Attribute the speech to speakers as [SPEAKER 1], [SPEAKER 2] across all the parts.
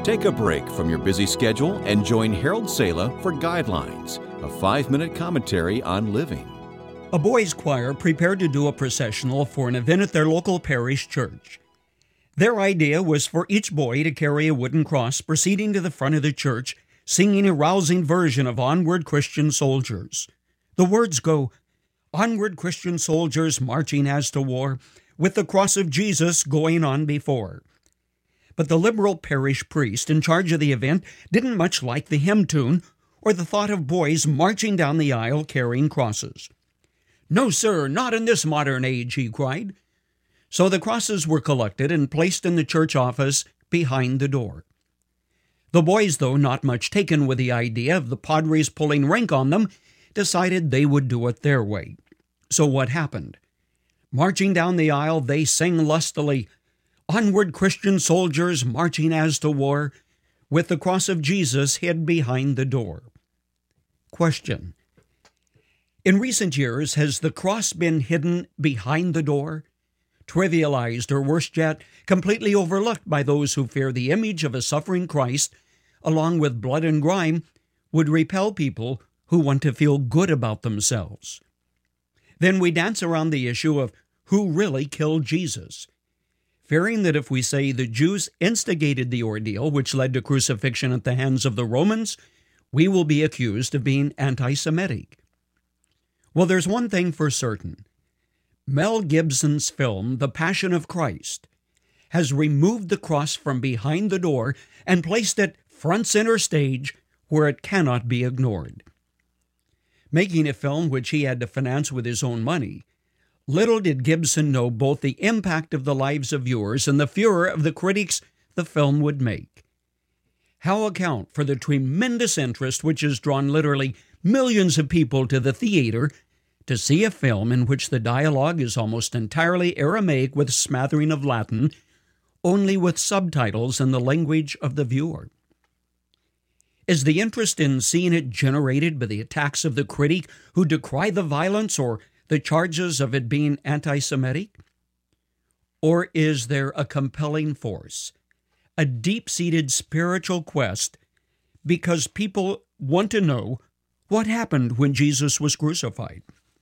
[SPEAKER 1] Take a break from your busy schedule and join Harold Sala for Guidelines, a 5-minute commentary on living.
[SPEAKER 2] A boys' choir prepared to do a processional for an event at their local parish church. Their idea was for each boy to carry a wooden cross proceeding to the front of the church, singing a rousing version of Onward Christian Soldiers. The words go, "Onward Christian soldiers marching as to war, with the cross of Jesus going on before." But the liberal parish priest in charge of the event didn't much like the hymn tune or the thought of boys marching down the aisle carrying crosses. "No, sir, not in this modern age," he cried. So the crosses were collected and placed in the church office behind the door. The boys, though not much taken with the idea of the padres pulling rank on them, decided they would do it their way. So what happened? Marching down the aisle, they sang lustily, "Onward Christian soldiers marching as to war, with the cross of Jesus hid behind the door." Question: in recent years, has the cross been hidden behind the door, trivialized, or worse yet, completely overlooked by those who fear the image of a suffering Christ, along with blood and grime, would repel people who want to feel good about themselves? Then we dance around the issue of who really killed Jesus, fearing that if we say the Jews instigated the ordeal which led to crucifixion at the hands of the Romans, we will be accused of being anti-Semitic. Well, there's one thing for certain. Mel Gibson's film, The Passion of Christ, has removed the cross from behind the door and placed it front center stage where it cannot be ignored. Making a film which he had to finance with his own money, little did Gibson know both the impact of the lives of viewers and the furor of the critics the film would make. How account for the tremendous interest which has drawn literally millions of people to the theater to see a film in which the dialogue is almost entirely Aramaic with a smattering of Latin, only with subtitles in the language of the viewer? Is the interest in seeing it generated by the attacks of the critic who decry the violence or the charges of it being anti-Semitic? Or is there a compelling force, a deep-seated spiritual quest, because people want to know what happened when Jesus was crucified?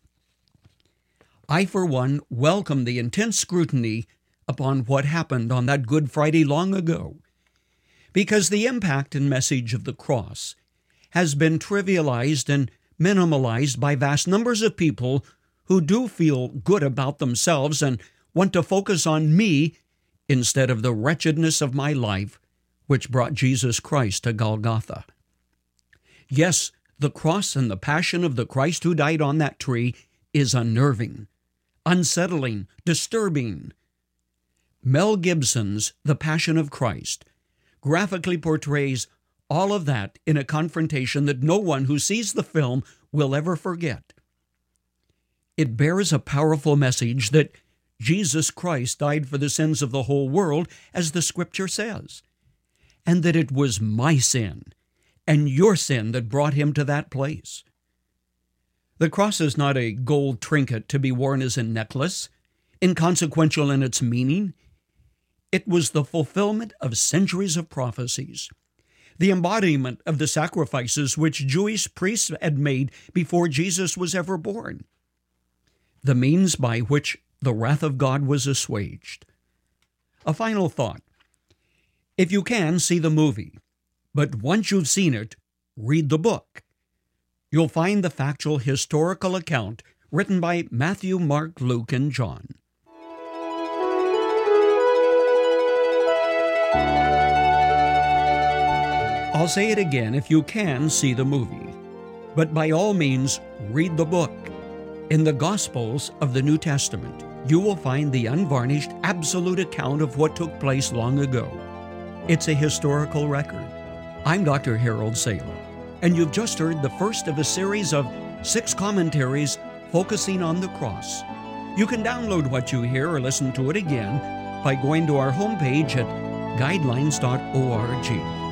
[SPEAKER 2] I, for one, welcome the intense scrutiny upon what happened on that Good Friday long ago, because the impact and message of the cross has been trivialized and minimalized by vast numbers of people who do feel good about themselves and want to focus on me instead of the wretchedness of my life, which brought Jesus Christ to Golgotha. Yes, the cross and the passion of the Christ who died on that tree is unnerving, unsettling, disturbing. Mel Gibson's The Passion of Christ graphically portrays all of that in a confrontation that no one who sees the film will ever forget. It bears a powerful message that Jesus Christ died for the sins of the whole world, as the Scripture says, and that it was my sin and your sin that brought him to that place. The cross is not a gold trinket to be worn as a necklace, inconsequential in its meaning. It was the fulfillment of centuries of prophecies, the embodiment of the sacrifices which Jewish priests had made before Jesus was ever born, the means by which the wrath of God was assuaged. A final thought. If you can, see the movie, but once you've seen it, read the book. You'll find the factual historical account written by Matthew, Mark, Luke, and John. I'll say it again, if you can, see the movie, but by all means, read the book. In the Gospels of the New Testament, you will find the unvarnished, absolute account of what took place long ago. It's a historical record. I'm Dr. Harold Sala, and you've just heard the first of a series of 6 commentaries focusing on the cross. You can download what you hear or listen to it again by going to our homepage at guidelines.org.